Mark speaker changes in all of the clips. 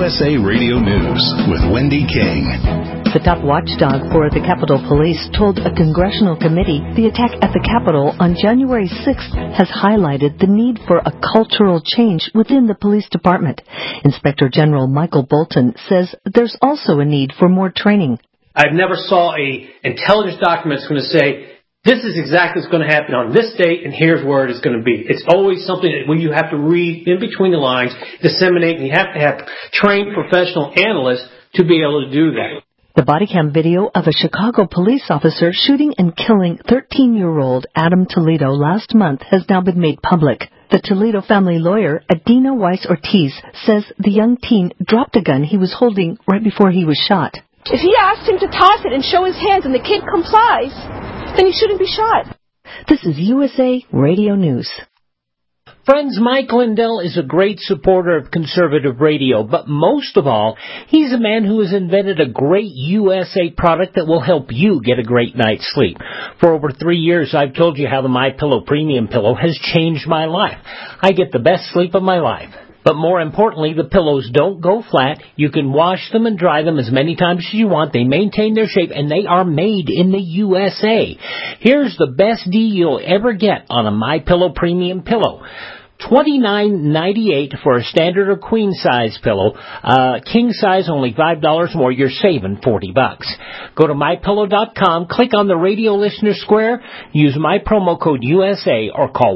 Speaker 1: USA Radio News with Wendy King.
Speaker 2: The top watchdog for the Capitol Police told a congressional committee the attack at the Capitol on January 6th has highlighted the need for a cultural change within the police department. Inspector General Michael Bolton says there's also a need for more training.
Speaker 3: I've never saw a intelligence document that's going to say, this is exactly what's going to happen on this date, and here's where it is going to be. It's always something that when you have to read in between the lines, disseminate, and you have to have trained professional analysts to be able to do that.
Speaker 2: The body cam video of a Chicago police officer shooting and killing 13-year-old Adam Toledo last month has now been made public. The Toledo family lawyer, Adina Weiss-Ortiz, says the young teen dropped a gun he was holding right before he was shot.
Speaker 4: If he asked him to toss it and show his hands and the kid complies, then he shouldn't be shot.
Speaker 2: This is USA Radio News.
Speaker 5: Friends, Mike Lindell is a great supporter of conservative radio, but most of all, he's a man who has invented a great USA product that will help you get a great night's sleep. For over 3 years, I've told you how the MyPillow Premium Pillow has changed my life. I get the best sleep of my life. But more importantly, the pillows don't go flat. You can wash them and dry them as many times as you want. They maintain their shape, and they are made in the USA. Here's the best deal you'll ever get on a MyPillow Premium Pillow. $29.98 for a standard or queen size pillow. King size only $5 more. You're saving $40. Go to mypillow.com, click on the radio listener square, use my promo code USA, or call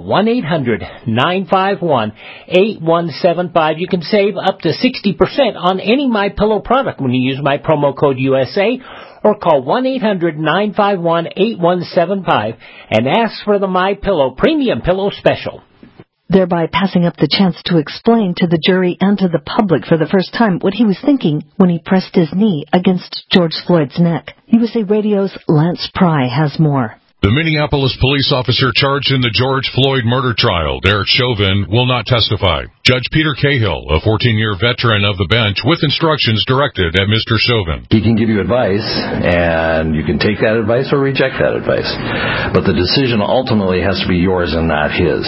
Speaker 5: 1-800-951-8175. You can save up to 60% on any MyPillow product when you use my promo code USA, or call 1-800-951-8175 and ask for the MyPillow Premium Pillow Special.
Speaker 2: Thereby passing up the chance to explain to the jury and to the public for the first time what he was thinking when he pressed his knee against George Floyd's neck. USA Radio's Lance Pry has more.
Speaker 6: The Minneapolis police officer charged in the George Floyd murder trial, Derek Chauvin, will not testify. Judge Peter Cahill, a 14-year veteran of the bench, with instructions directed at Mr. Chauvin.
Speaker 7: He can give you advice, and you can take that advice or reject that advice. But the decision ultimately has to be yours and not his.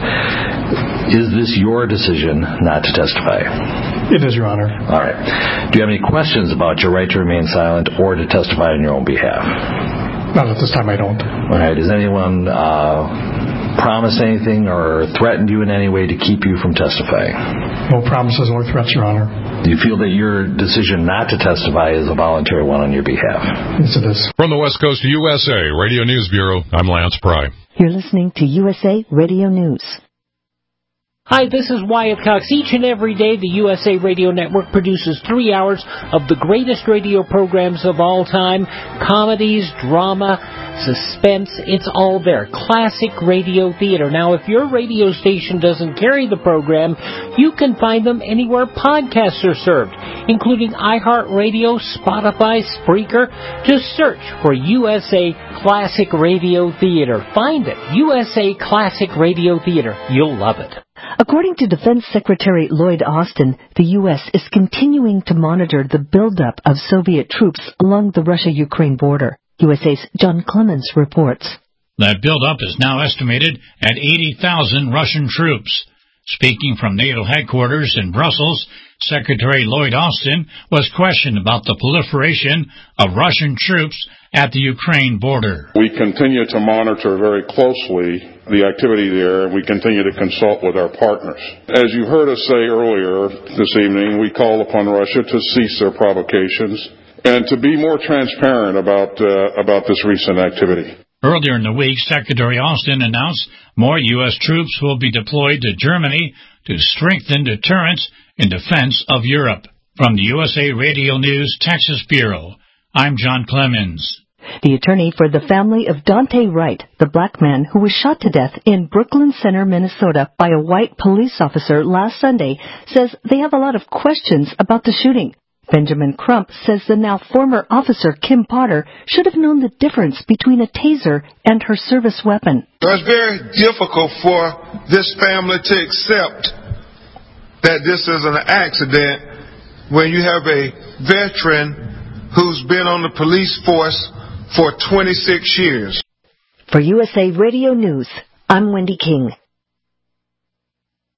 Speaker 7: Is this your decision not to testify?
Speaker 8: It is, Your Honor.
Speaker 7: All right. Do you have any questions about your right to remain silent or to testify on your own behalf?
Speaker 8: Not at this time, I don't.
Speaker 7: All right. Does anyone promise anything or threaten you in any way to keep you from testifying?
Speaker 8: No promises or threats, Your Honor.
Speaker 7: Do you feel that your decision not to testify is a voluntary one on your behalf?
Speaker 8: Yes, it is.
Speaker 6: From the West Coast of USA Radio News Bureau, I'm Lance Pry.
Speaker 2: You're listening to USA Radio News.
Speaker 5: Hi, this is Wyatt Cox. Each and every day, the USA Radio Network produces 3 hours of the greatest radio programs of all time. Comedies, drama, suspense, it's all there. Classic radio theater. Now, if your radio station doesn't carry the program, you can find them anywhere podcasts are served, including iHeartRadio, Spotify, Spreaker. Just search for USA Classic Radio Theater. Find it. USA Classic Radio Theater. You'll love it.
Speaker 2: According to Defense Secretary Lloyd Austin, the U.S. is continuing to monitor the buildup of Soviet troops along the Russia-Ukraine border. USA's John Clemens reports.
Speaker 9: That buildup is now estimated at 80,000 Russian troops. Speaking from NATO headquarters in Brussels, Secretary Lloyd Austin was questioned about the proliferation of Russian troops at the Ukraine border.
Speaker 10: We continue to monitor very closely the activity there, and we continue to consult with our partners. As you heard us say earlier this evening, we call upon Russia to cease their provocations and to be more transparent about this recent activity.
Speaker 9: Earlier in the week, Secretary Austin announced more U.S. troops will be deployed to Germany to strengthen deterrence in defense of Europe. From the USA Radio News Texas Bureau, I'm John Clemens.
Speaker 2: The attorney for the family of Dante Wright, the black man who was shot to death in Brooklyn Center, Minnesota, by a white police officer last Sunday, says they have a lot of questions about the shooting. Benjamin Crump says the now former officer Kim Potter should have known the difference between a taser and her service weapon.
Speaker 11: It's very difficult for this family to accept that this is an accident when you have a veteran who's been on the police force for 26 years.
Speaker 2: For USA Radio News, I'm Wendy King.